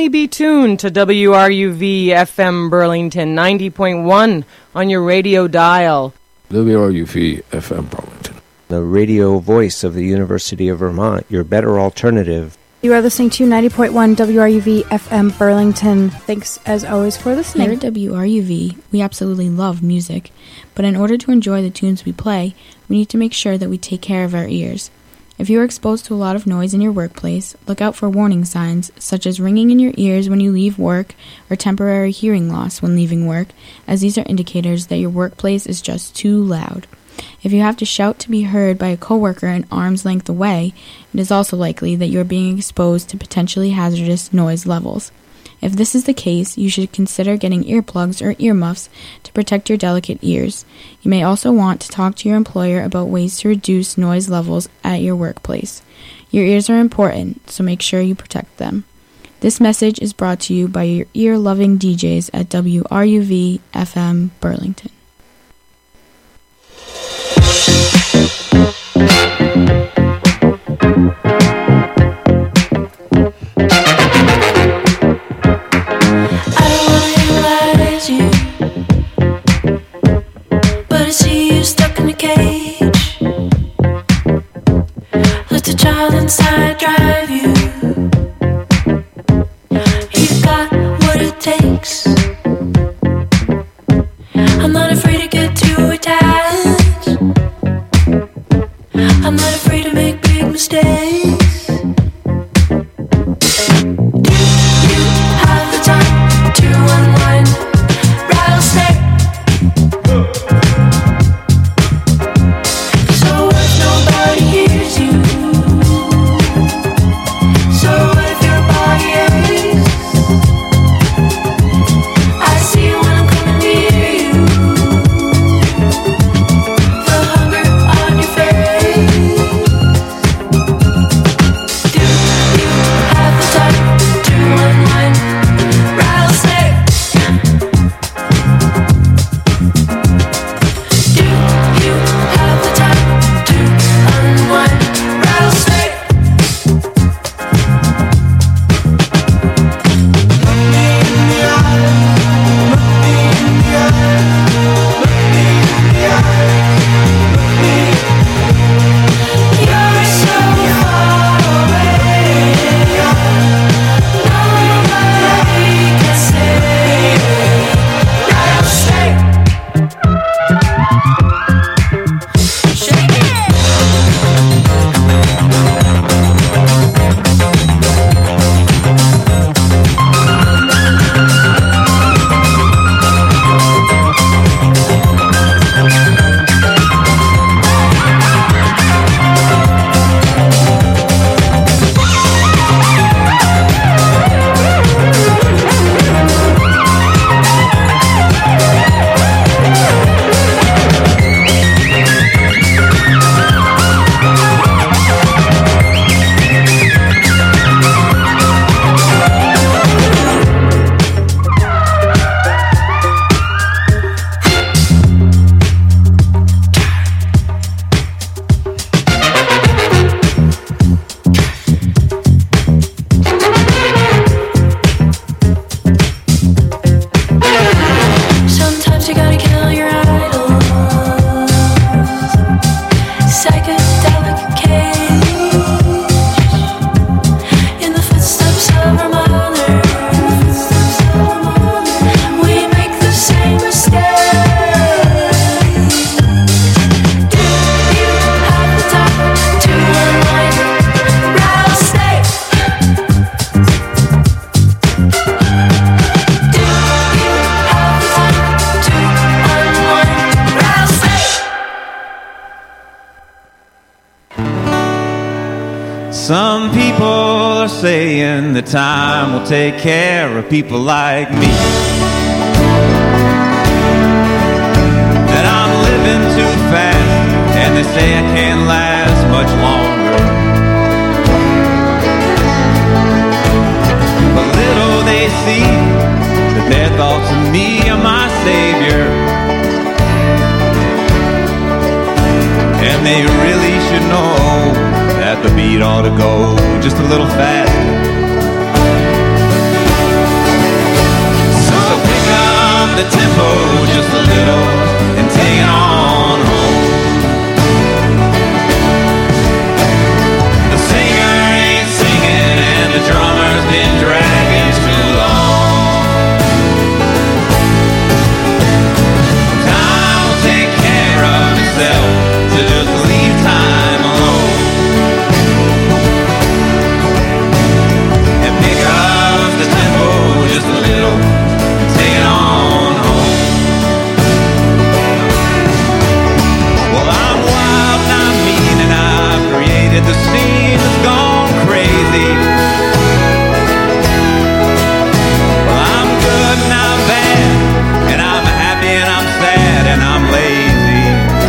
certainly be tuned to WRUV FM Burlington 90.1 on your radio dial. WRUV FM Burlington, the radio voice of the University of Vermont, your better alternative. You are listening to 90.1 WRUV FM Burlington. Thanks, as always, for listening. Here at WRUV, we absolutely love music, but in order to enjoy the tunes we play, we need to make sure that we take care of our ears. If you are exposed to a lot of noise in your workplace, look out for warning signs, such as ringing in your ears when you leave work or temporary hearing loss when leaving work, as these are indicators that your workplace is just too loud. If you have to shout to be heard by a coworker an arm's length away, it is also likely that you are being exposed to potentially hazardous noise levels. If this is the case, you should consider getting earplugs or earmuffs to protect your delicate ears. You may also want to talk to your employer about ways to reduce noise levels at your workplace. Your ears are important, so make sure you protect them. This message is brought to you by your ear-loving DJs at WRUV FM Burlington. Inside drive you. You've got what it takes. I'm not afraid to get too attached. I'm not afraid to make big mistakes. Do you have the time to unwind? Rattlesnake. So if nobody hears you, Some people are saying that time will take care of people like me, that I'm living too fast, and they say I can't last much longer. But little they see that their thoughts of me are my savior, and they really should know that the beat ought to go just a little faster. the tempo just a little and take it on home. The singer ain't singing and the drummer's been dragging too long. Time will take care of itself, so just leave time alone. And pick up the tempo just a little, take it on home. Well, I'm wild and I'm mean and I've created the scene that's gone crazy. Well, I'm good and I'm bad, and I'm happy and I'm sad and I'm lazy.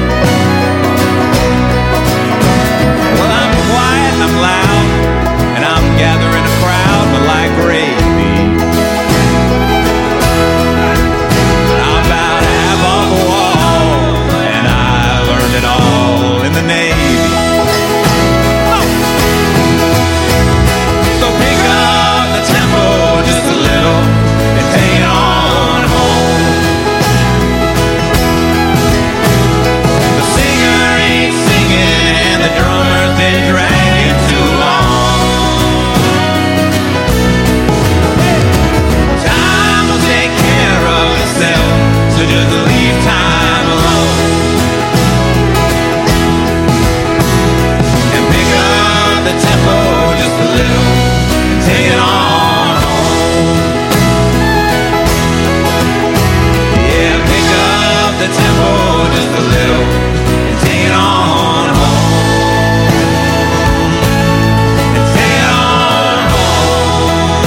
Well, I'm quiet and I'm loud, and I'm gathering a crowd, but like gravy. I'm about half off the wall, and I've earned it all in the Navy. So pick up the tempo just a little and take it on home. The singer ain't singing and the drummer's been dragging too long. Time will take care of itself, so just leave time alone. And pick up the tempo just a little and take it on home. Yeah, pick up the tempo just a little and take it on home. And take it on home.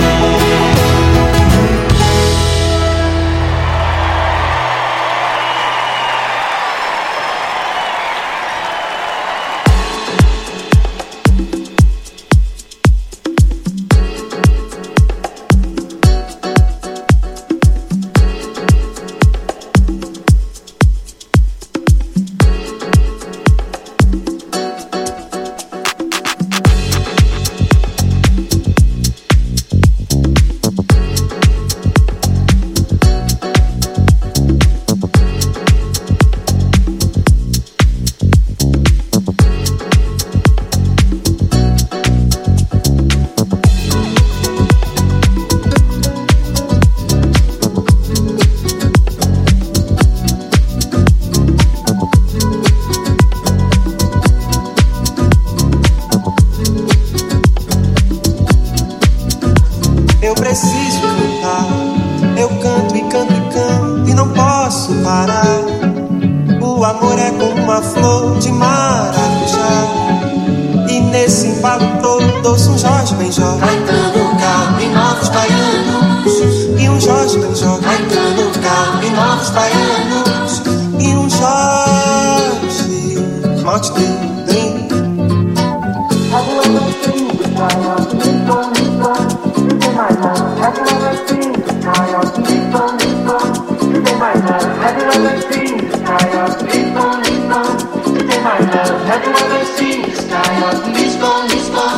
Eu preciso cantar, eu canto e canto e canto e não posso parar. O amor é como uma flor de maracujá, e nesse embalo todo ouço um Jorge Benjó. Caetano, Carlos e novos baianos, e um Jorge Benjó. Caetano, Carlos e novos baianos, e um Jorge. Mal te dei, bem. Have you ever seen the sky of the Lisbon, Lisbon? Today my love, have you ever seen the sky of the Lisbon, Lisbon? Today my love, have you ever seen the sky of the Lisbon, Lisbon? Today my love, have you ever seen the sky of the Lisbon, Lisbon?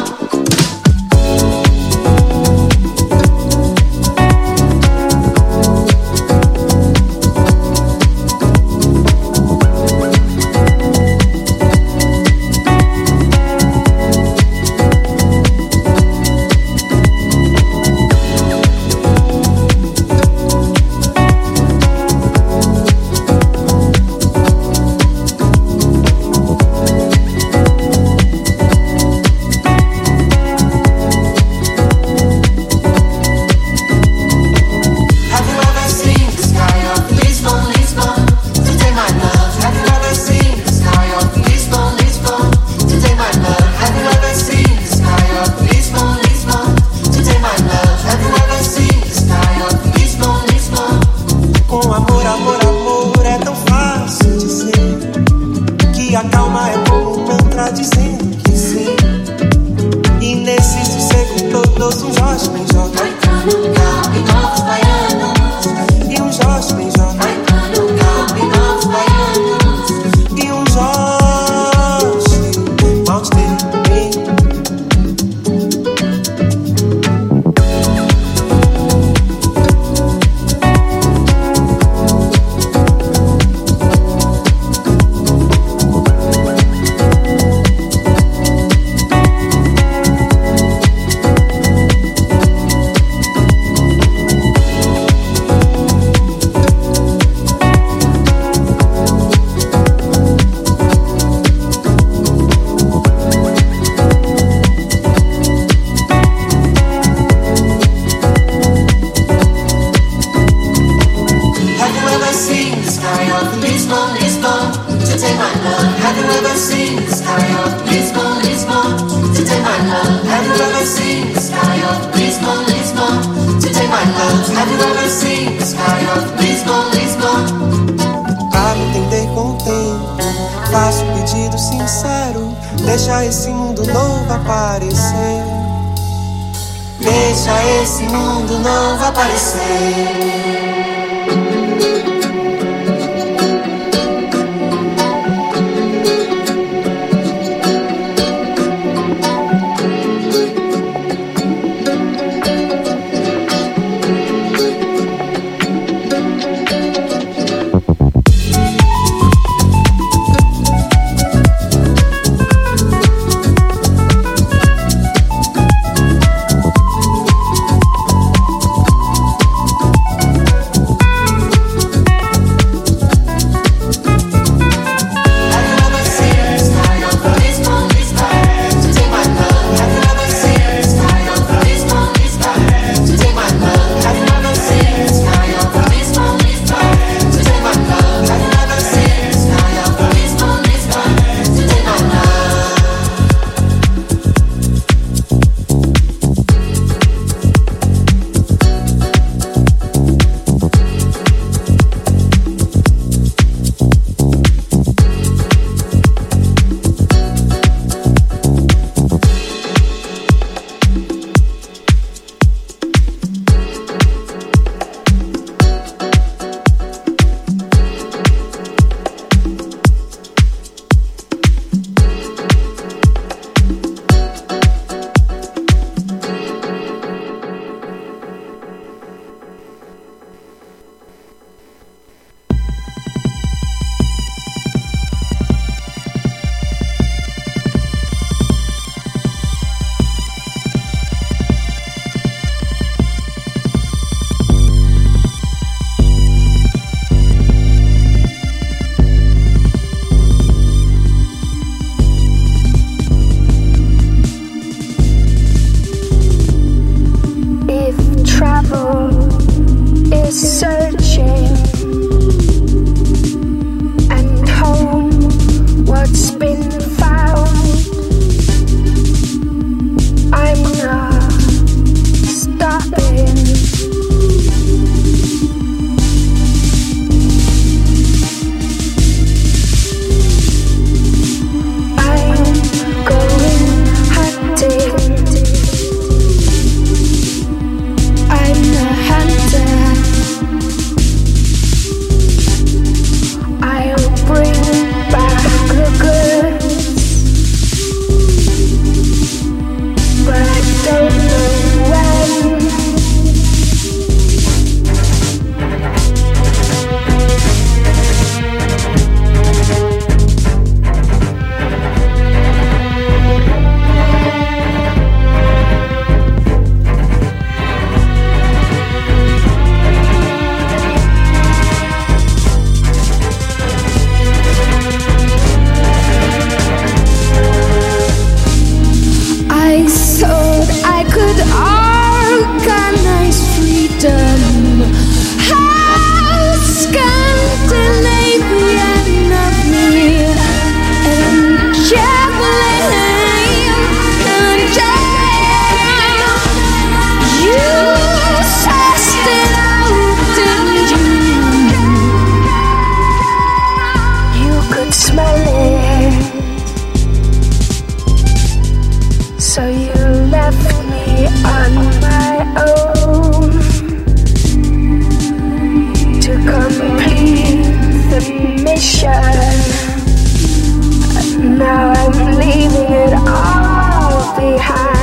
pedido sincero, deixa esse mundo novo aparecer. Deixa esse mundo novo aparecer. Now I'm leaving it all behind.